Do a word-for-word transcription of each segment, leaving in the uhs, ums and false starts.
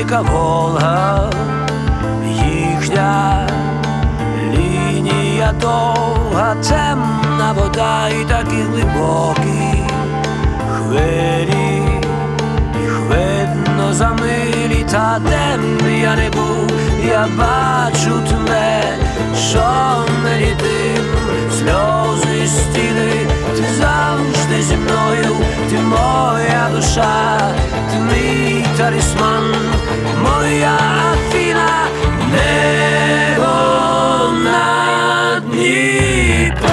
велика Волга, їхня лінія довга, темна вода і такі глибокі хвилі, їх видно за милі, та де б я не був, я бачу тебе, що мені тим сльози стіни. Ти завжди зі мною, ти моя душа, ти мій талісман, моя Афіна, небо над Дніпром.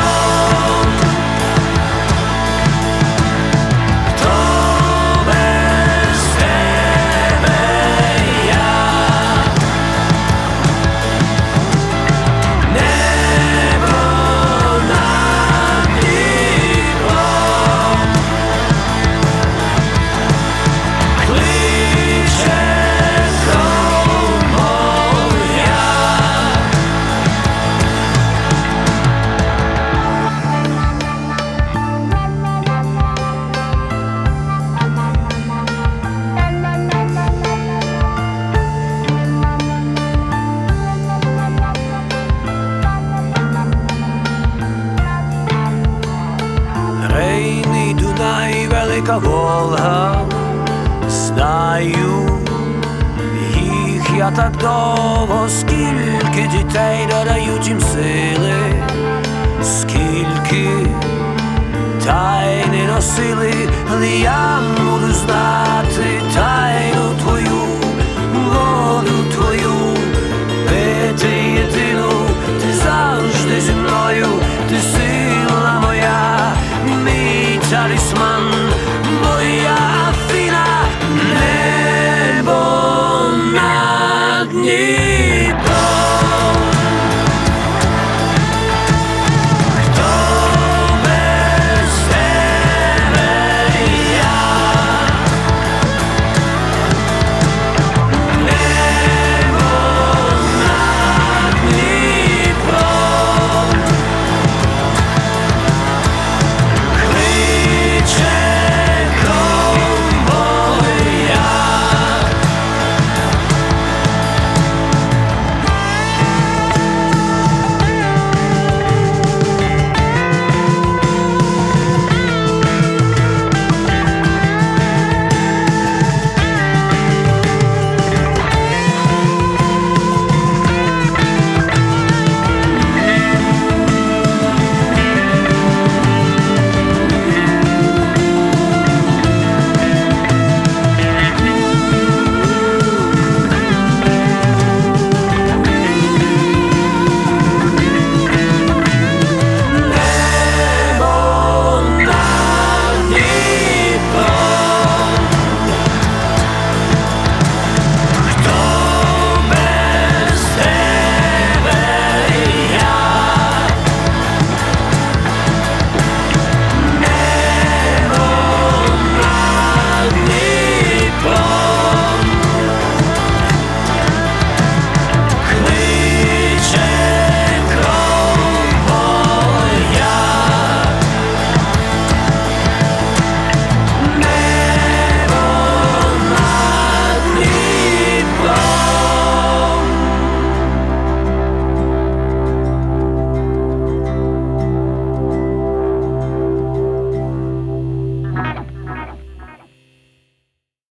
Рейн і Дунай, велика Волга, знаю їх я так довго, скільки дітей додають їм сили, скільки тайни носили, але я буду знати тайну твою, воду твою, пити єдину, ти завжди зі мною, ти сила моя, мій талісман,